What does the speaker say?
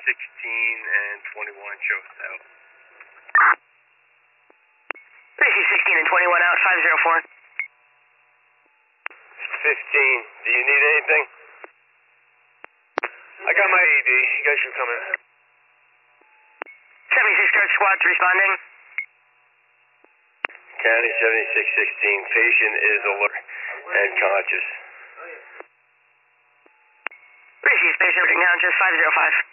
and 21 shows out. Tracy 16 and 21 out, 504. 15, do you need anything? I got my AED, you guys should come in. 76 guard squads responding. County 7616, patient is alert and conscious. Tracy, patient unconscious, 505.